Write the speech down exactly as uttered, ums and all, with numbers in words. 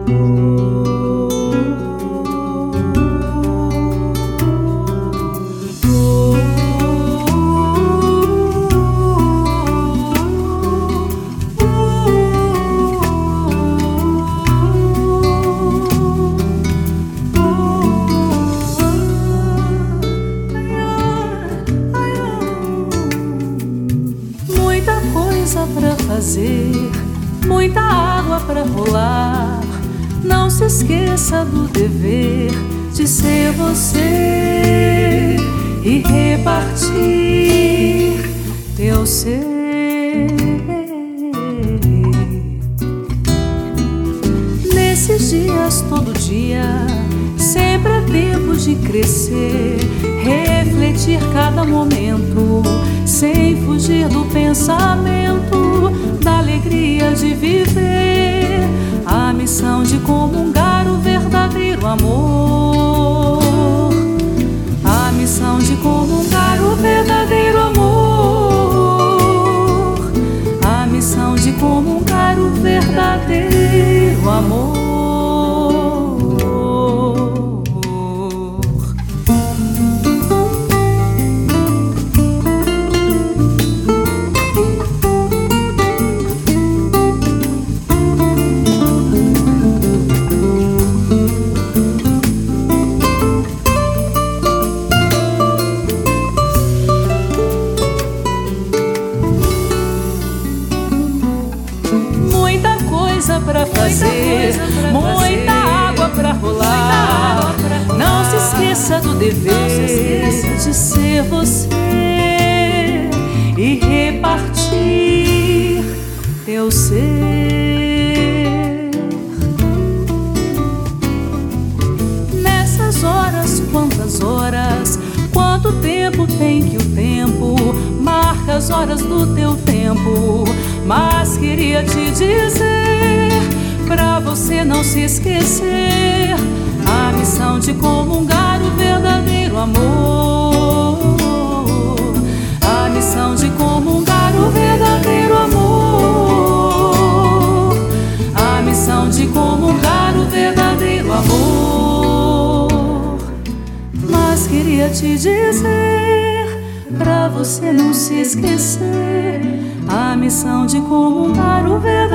Pra fazer, muita água pra rolar. Não se esqueça do dever de ser você e repartir teu ser. Nesses dias, todo dia, sempre é tempo de crescer, refletir cada momento, sem fugir do pensamento, da alegria de viver, a missão de comungar o verdadeiro amor, a missão de comungar o verdadeiro amor, a missão de comungar o verdadeiro amor. Pra fazer, muita, muita água pra rolar. Não se esqueça do dever de ser você e repartir teu ser. Nessas horas, quantas horas, quanto tempo tem que o tempo marca as horas do teu tempo. Mas queria te dizer, pra você não se esquecer, a missão de comungar o verdadeiro amor, a missão de comungar o verdadeiro amor, a missão de comungar o verdadeiro amor. Mas queria te dizer, pra você não se esquecer, a missão de comungar o verdadeiro